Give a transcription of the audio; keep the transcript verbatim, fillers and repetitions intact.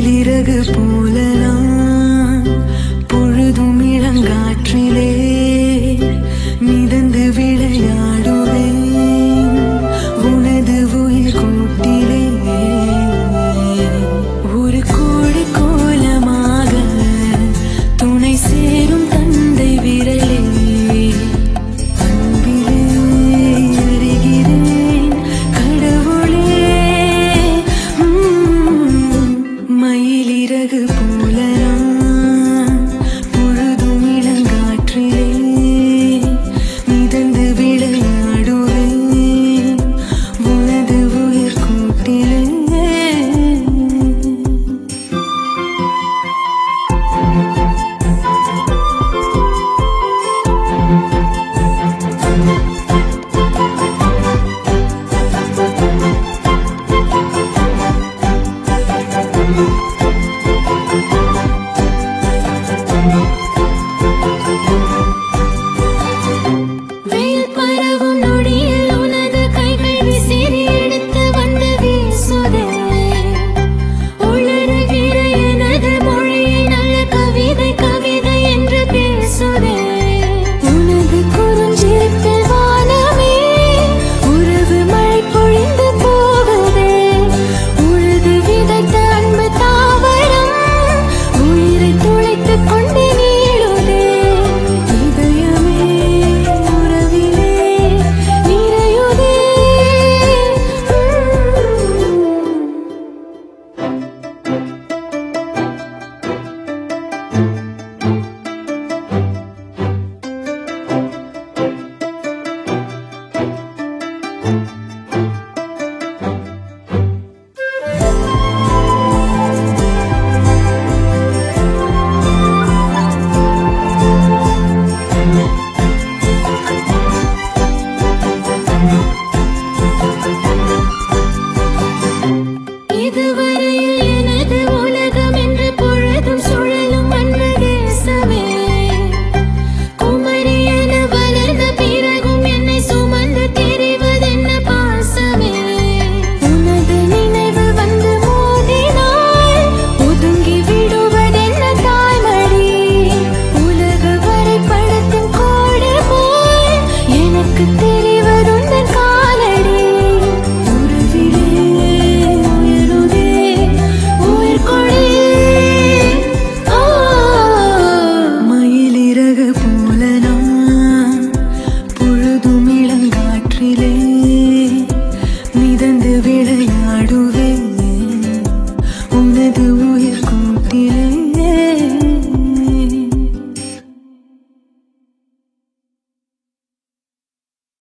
மயிலிறகு போல நான் பொழுதும் இளங்காற்றிலே மிதந்து விளையாடுவேன் உனது உயிர் கூட்டிலே. ஒரு கோடி கோலமாக துணை சேரும் தந்தை விரலே அன்பிலே அறிகிறேன் கடவுளே. மயிலிறகு போல நான் பொழுதும் இளங்காற்றிலே மிதந்து விளையாடுவேன் உனது உயிர் கூட்டிலே. வெயில் பரவும் நொடியில் உனது கைகள் விசிறி எடுத்து வந்து வீசுதே. உளறுகிற எனது மொழியை நல்ல கவிதை கவிதை என்று பேசுதே. உனது குறுஞ்சிரிப்பில் வானமே உறவு மழை பொழிந்து போகுதே. உழுது விதைத்த அன்பு தாவரம் உயிரை துளைத்துக் கொண்டு நீளுதே. இதயமே உறவிலே நிறையுதே. இதுவரை